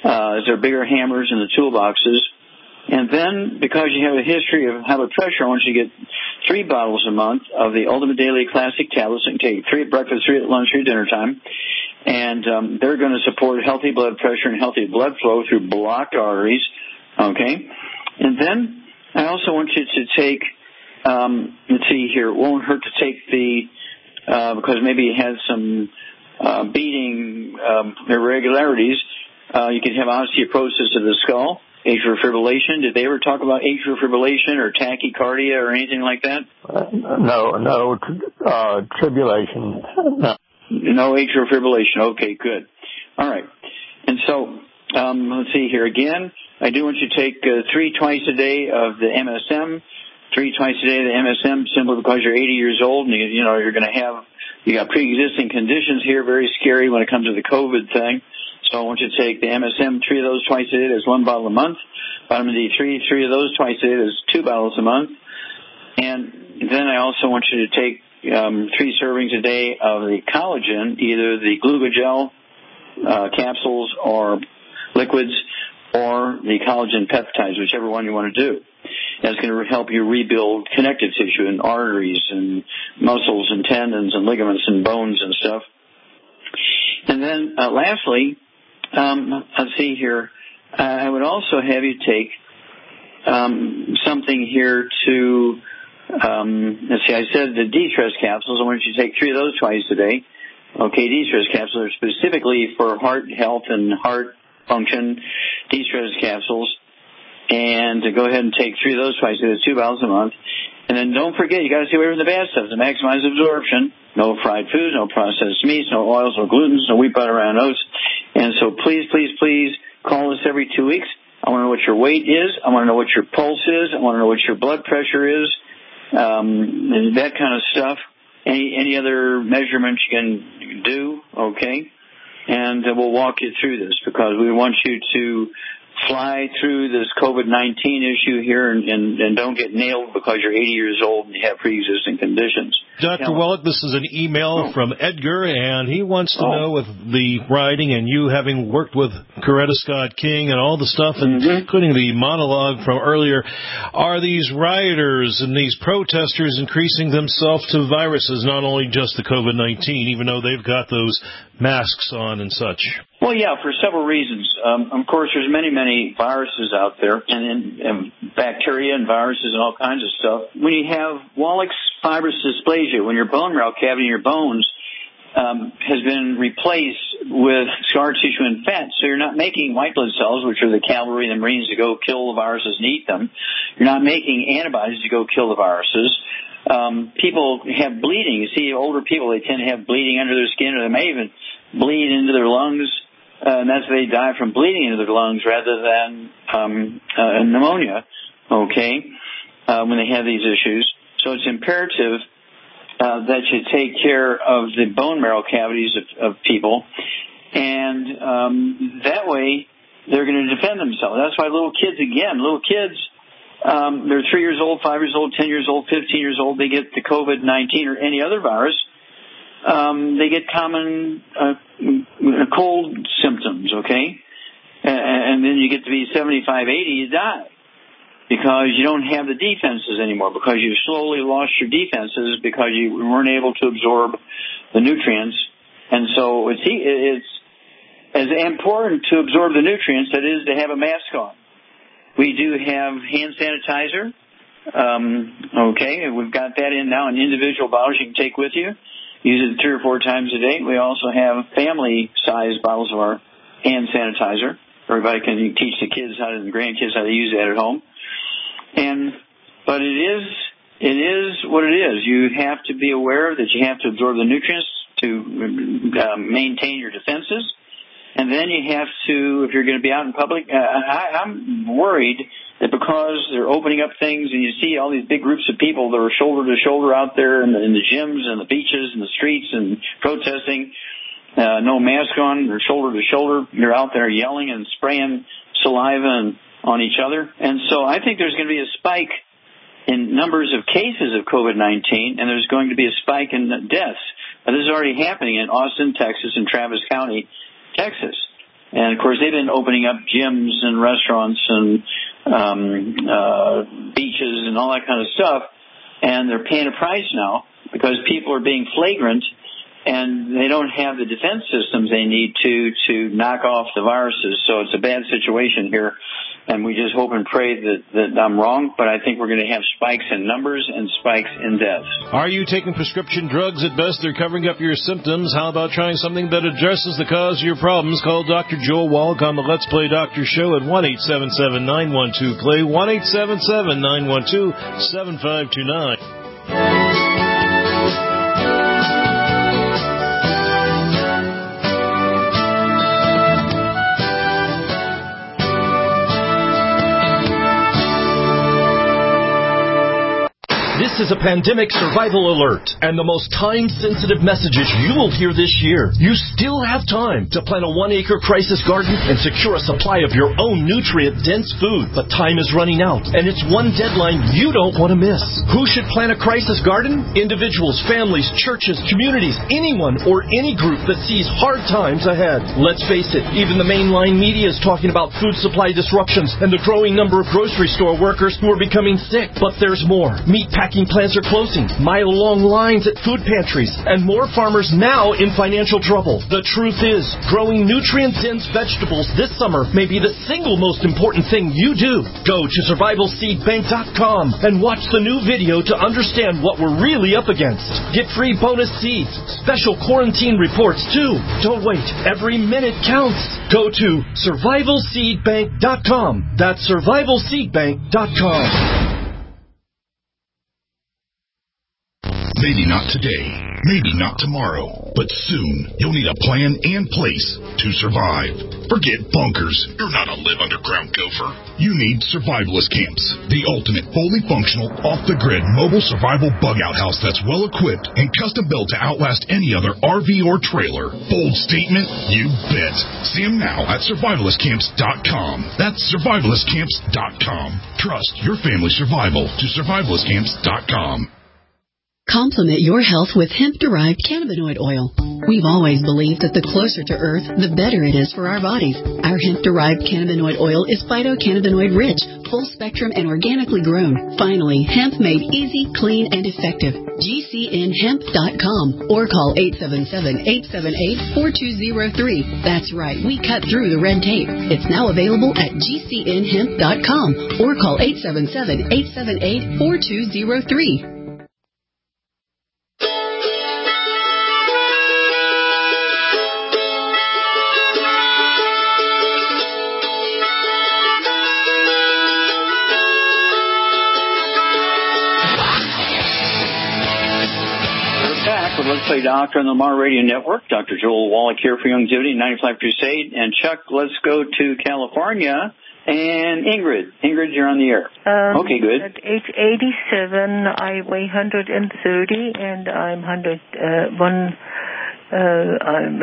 [SPEAKER 3] Uh, is there bigger hammers in the toolboxes? And then, because you have a history of high blood pressure, I want you to get three bottles a month of the Ultimate Daily Classic tablets. You can take three at breakfast, three at lunch, three at dinner time. And um, they're going to support healthy blood pressure and healthy blood flow through blocked arteries. Okay? And then I also want you to take, um, let's see here, it won't hurt to take the, uh, because maybe you had some uh, beating um, irregularities. Uh, you can have osteoporosis of the skull. Atrial fibrillation. Did they ever talk about atrial fibrillation or tachycardia or anything like that?
[SPEAKER 19] Uh, no, no, uh, tribulation. No.
[SPEAKER 3] No atrial fibrillation. Okay, good. All right. And so, um, let's see here again. I do want you to take uh, three twice a day of the M S M, three twice a day of the M S M, simply because you're eighty years old and you, you know you're going to have you got pre-existing conditions here. Very scary when it comes to the COVID thing. So I want you to take the M S M, three of those twice a day. That's one bottle a month. Vitamin D three, three of those twice a day. That's two bottles a month. And then I also want you to take um, three servings a day of the collagen, either the Glugagel uh, capsules or liquids, or the collagen peptides, whichever one you want to do. That's going to help you rebuild connective tissue and arteries and muscles and tendons and ligaments and bones and stuff. And then uh, lastly, Um, let's see here. Uh, I would also have you take um, something here to, um, let's see, I said the de-stress capsules. I want you to take three of those twice a day. Okay, de-stress capsules are specifically for heart health and heart function, de-stress capsules. And to go ahead and take three of those twice a day, two bottles a month. And then don't forget, you got to stay away from the bad stuff to maximize absorption. No fried foods, no processed meats, no oils, no glutens, no wheat, butter, and oats. And so please, please, please call us every two weeks. I want to know what your weight is. I want to know what your pulse is. I want to know what your blood pressure is, um, and that kind of stuff. Any any other measurements you can do, okay? And uh, we'll walk you through this because we want you to fly through this COVID nineteen issue here and, and, and don't get nailed because you're eighty years old and you have pre-existing conditions.
[SPEAKER 4] Doctor Wallach, this is an email oh. from Edgar, and he wants to oh. know with the writing and you having worked with Coretta Scott King and all the stuff, and mm-hmm. including the monologue from earlier, are these rioters and these protesters increasing themselves to viruses, not only just the COVID nineteen, even though they've got those masks on and such?
[SPEAKER 3] Well, yeah, for several reasons. Um, of course, there's many, many viruses out there, and, and, and bacteria and viruses and all kinds of stuff. When you have Wallach's fibrous dysplasia, when your bone marrow cavity in your bones um, has been replaced with scar tissue and fat, so you're not making white blood cells, which are the cavalry and the Marines to go kill the viruses and eat them. You're not making antibodies to go kill the viruses. Um, people have bleeding. You see, older people, they tend to have bleeding under their skin, or they may even bleed into their lungs. Uh, and that's they die from bleeding into their lungs rather than um, uh, pneumonia, okay, uh, when they have these issues. So it's imperative uh, that you take care of the bone marrow cavities of, of people, and um, that way they're going to defend themselves. That's why little kids, again, little kids, um, they're three years old, five years old, ten years old, fifteen years old, they get the COVID nineteen or any other virus. Um, they get common uh, cold symptoms, okay? And, and then you get to be seventy-five, eighty, you die because you don't have the defenses anymore, because you've slowly lost your defenses because you weren't able to absorb the nutrients. And so it's, it's as important to absorb the nutrients as it is to have a mask on. We do have hand sanitizer, um, okay, and we've got that in now in individual bottles you can take with you. Use it three or four times a day. We also have family-sized bottles of our hand sanitizer. Everybody can teach the kids how to, the grandkids how to use that at home. And, but it is, it is what it is. You have to be aware that you have to absorb the nutrients to uh, maintain your defenses. And then you have to, if you're going to be out in public, uh, I, I'm worried that because they're opening up things and you see all these big groups of people that are shoulder to shoulder out there in the, in the gyms and the beaches and the streets and protesting, uh, no mask on, or shoulder to shoulder, they're out there yelling and spraying saliva and, on each other. And so I think there's going to be a spike in numbers of cases of COVID nineteen, and there's going to be a spike in deaths. Now, this is already happening in Austin, Texas, and Travis County, Texas. And, of course, they've been opening up gyms and restaurants and um, uh, beaches and all that kind of stuff, and they're paying a price now because people are being flagrant, and they don't have the defense systems they need to to knock off the viruses. So it's a bad situation here, and we just hope and pray that, that I'm wrong, but I think we're going to have spikes in numbers and spikes in deaths.
[SPEAKER 4] Are you taking prescription drugs? At best, they're covering up your symptoms. How about trying something that addresses the cause of your problems? Call Doctor Joel Wallach on the Let's Play Doctor Show at one eight seven seven, nine one two, play, one eight seven seven, nine one two, seven five two nine.
[SPEAKER 18] This is a pandemic survival alert and the most time-sensitive messages you will hear this year. You still have time to plant a one-acre crisis garden and secure a supply of your own nutrient-dense food. But time is running out, and it's one deadline you don't want to miss. Who should plant a crisis garden? Individuals, families, churches, communities, anyone or any group that sees hard times ahead. Let's face it, even the mainline media is talking about food supply disruptions and the growing number of grocery store workers who are becoming sick. But there's more. Meatpacking plants are closing, mile-long lines at food pantries, and more farmers now in financial trouble. The truth is, growing nutrient-dense vegetables this summer may be the single most important thing you do. Go to survival seed bank dot com and watch the new video to understand what we're really up against. Get free bonus seeds, special quarantine reports too. Don't wait. Every minute counts. Go to survival seed bank dot com. That's survival seed bank dot com.
[SPEAKER 20] Maybe not today, maybe not tomorrow, but soon you'll need a plan and place to survive. Forget bunkers. You're not a live underground gopher. You need survivalist camps, the ultimate fully functional, off-the-grid mobile survival bug-out house that's well-equipped and custom-built to outlast any other R V or trailer. Bold statement? You bet. See them now at survivalist camps dot com. That's survivalist camps dot com. Trust your family's survival to survivalist camps dot com.
[SPEAKER 21] Complement your health with hemp-derived cannabinoid oil. We've always believed that the closer to Earth, the better it is for our bodies. Our hemp-derived cannabinoid oil is phytocannabinoid-rich, full-spectrum, and organically grown. Finally, hemp made easy, clean, and effective. G C N hemp dot com or call eight seven seven, eight seven eight, four two zero three. That's right, we cut through the red tape. It's now available at G C N hemp dot com or call eight seven seven, eight seven eight, four two zero three.
[SPEAKER 3] Let's Play Doctor on the Mar Radio Network. Doctor Joel Wallach here for Youngevity, ninety-five Crusade. And Chuck, let's go to California. And Ingrid. Ingrid, you're on the air.
[SPEAKER 22] Um,
[SPEAKER 3] okay, good.
[SPEAKER 22] At age eighty-seven, I weigh one hundred thirty, and I'm one hundred one. Uh, I'm.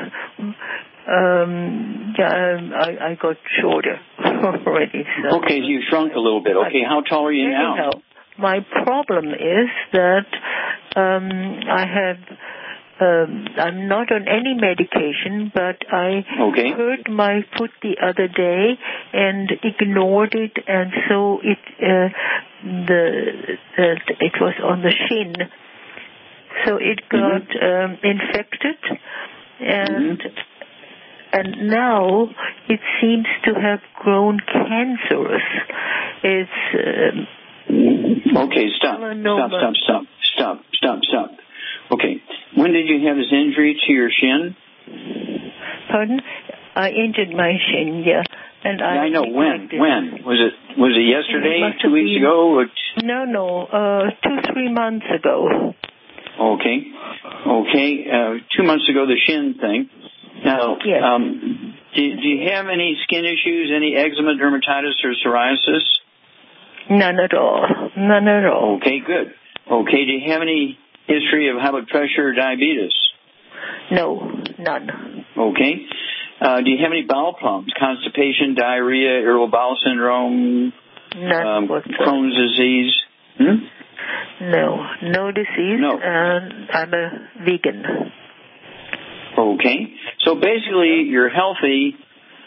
[SPEAKER 22] Um, yeah, I, I got shorter already. So.
[SPEAKER 3] Okay, you shrunk a little bit. Okay, how tall are you now?
[SPEAKER 22] Anyhow, my problem is that um, I have, um, I'm not on any medication, but I
[SPEAKER 3] okay.
[SPEAKER 22] hurt my foot the other day and ignored it, and so it uh, the, the it was on the shin, so it got mm-hmm. um, infected, and mm-hmm. and now it seems to have grown cancerous. It's um,
[SPEAKER 3] Okay, stop. Stop, stop, stop, stop, stop, stop. Okay. When did you have this injury to your shin?
[SPEAKER 22] Pardon? I injured my shin, yeah. And I,
[SPEAKER 3] yeah, I know. When? When? Was it Was it yesterday, it two weeks been, ago? Or t-
[SPEAKER 22] no, no, uh, two, three months ago.
[SPEAKER 3] Okay. Okay. Uh, two months ago, the shin thing. Now,
[SPEAKER 22] yes.
[SPEAKER 3] um, do, do you have any skin issues, any eczema, dermatitis, or psoriasis?
[SPEAKER 22] None at all. None at all.
[SPEAKER 3] Okay, good. Okay, do you have any history of high blood pressure or diabetes?
[SPEAKER 22] No, none.
[SPEAKER 3] Okay. Uh, do you have any bowel problems? Constipation, diarrhea, irritable bowel syndrome?
[SPEAKER 22] None
[SPEAKER 3] um,
[SPEAKER 22] whatsoever.
[SPEAKER 3] Crohn's disease? Hmm?
[SPEAKER 22] No, no disease.
[SPEAKER 3] No.
[SPEAKER 22] And I'm a vegan.
[SPEAKER 3] Okay. So basically, you're healthy,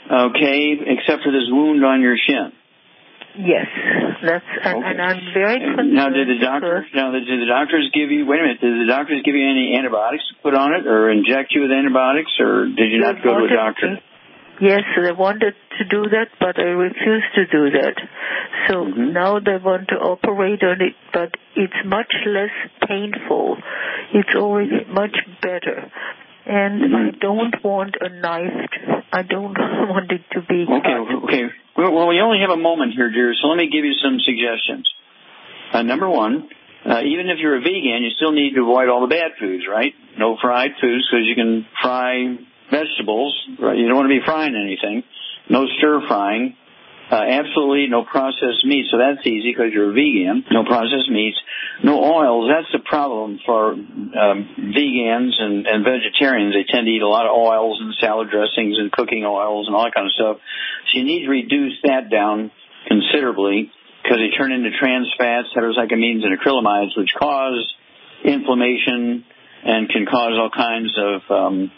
[SPEAKER 3] okay, except for this wound on your shin.
[SPEAKER 22] Yes, that's and,
[SPEAKER 3] okay.
[SPEAKER 22] and I'm very concerned.
[SPEAKER 3] Now, did the doctor? Now, did the doctors give you? Wait a minute. Did the doctors give you any antibiotics to put on it, or inject you with antibiotics, or did you not go to a doctor?
[SPEAKER 22] Yes, they wanted to do that, but I refused to do that. So mm-hmm. now they want to operate on it, but it's much less painful. It's already much better. And mm-hmm. I don't want a knife. I don't want it to be
[SPEAKER 3] Okay,
[SPEAKER 22] cut.
[SPEAKER 3] okay. Well, we only have a moment here, dear, so let me give you some suggestions. Uh, number one, uh, even if you're a vegan, you still need to avoid all the bad foods, right? No fried foods, because you can fry vegetables, right? You don't want to be frying anything. No stir frying. Uh, absolutely no processed meat, so that's easy because you're a vegan. No processed meats. No oils. That's the problem for um, vegans and, and vegetarians. They tend to eat a lot of oils and salad dressings and cooking oils and all that kind of stuff. So you need to reduce that down considerably because they turn into trans fats, heterocyclamines, and acrylamides, which cause inflammation and can cause all kinds of um,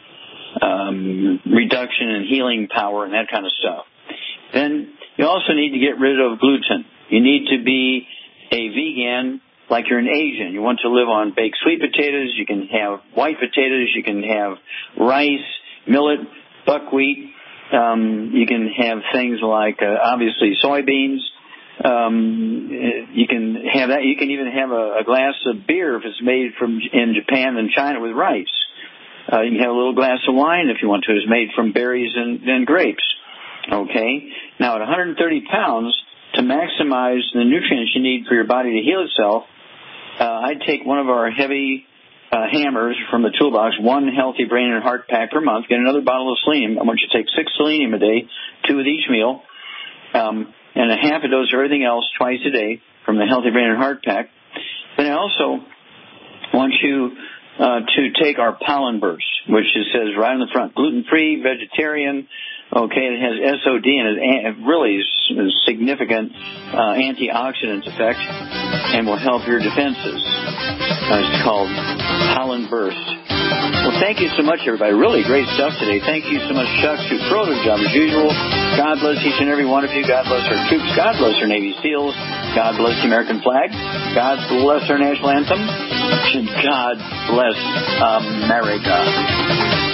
[SPEAKER 3] um, reduction in healing power and that kind of stuff. Then you also need to get rid of gluten. You need to be a vegan like you're an Asian. You want to live on baked sweet potatoes. You can have white potatoes. You can have rice, millet, buckwheat. Um, you can have things like, uh, obviously, soybeans. Um, you can have that. You can even have a, a glass of beer if it's made from in Japan and China with rice. Uh, you can have a little glass of wine if you want to. It's made from berries and, and grapes. Okay. Now, at one hundred thirty pounds, to maximize the nutrients you need for your body to heal itself, uh, I'd take one of our heavy uh, hammers from the toolbox, one healthy brain and heart pack per month, get another bottle of selenium. I want you to take six selenium a day, two with each meal, um, and a half a dose of everything else twice a day from the healthy brain and heart pack. Then I also want you uh, to take our pollen burst, which it says right on the front, gluten-free, vegetarian. Okay, it has S O D in it, and it really is significant uh, antioxidant effect and will help your defenses. Uh, it's called Pollen Burst. Well, thank you so much, everybody. Really great stuff today. Thank you so much, Chuck, who pro their job as usual. God bless each and every one of you. God bless our troops. God bless our Navy SEALs. God bless the American flag. God bless our national anthem. And God bless America.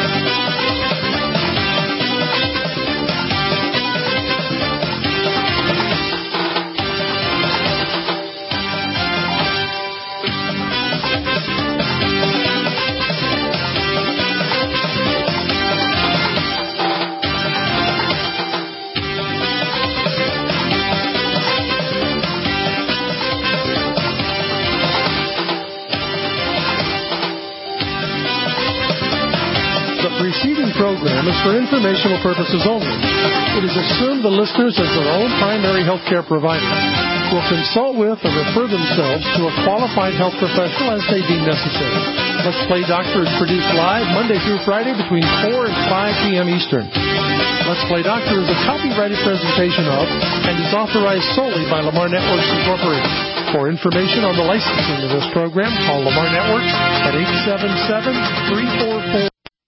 [SPEAKER 10] Program is for informational purposes only. It is assumed the listeners, as their own primary health care provider, will consult with or refer themselves to a qualified health professional as they deem necessary. Let's Play Doctor is produced live Monday through Friday between four and five p.m. Eastern. Let's Play Doctor is a copyrighted presentation of and is authorized solely by Lamar Networks Incorporated. For information on the licensing of this program, call Lamar Networks at eight seven seven, three four four.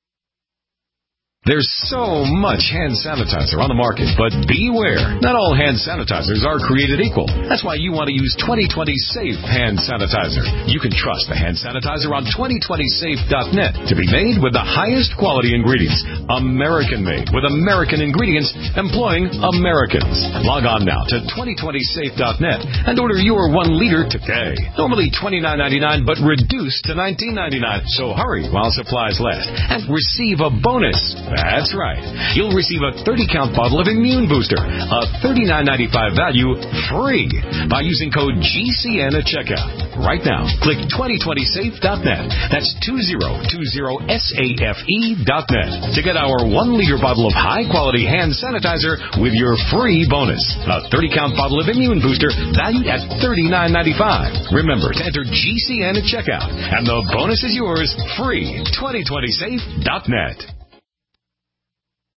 [SPEAKER 8] There's so much hand sanitizer on the market, but beware. Not all hand sanitizers are created equal. That's why you want to use twenty twenty Safe Hand Sanitizer. You can trust the hand sanitizer on twenty twenty safe dot net to be made with the highest quality ingredients. American-made with American ingredients employing Americans. Log on now to twenty twenty safe dot net and order your one liter today. Normally twenty-nine ninety-nine, but reduced to nineteen ninety-nine. So hurry while supplies last and receive a bonus. That's right. You'll receive a thirty count bottle of Immune Booster, a thirty-nine ninety-five value, free by using code G C N at checkout. Right now, click twenty twenty safe dot net. That's two zero two zero safe dot net to get our one liter bottle of high-quality hand sanitizer with your free bonus. A thirty count bottle of Immune Booster valued at thirty-nine ninety-five. Remember to enter G C N at checkout, and the bonus is yours free. twenty twenty safe dot net.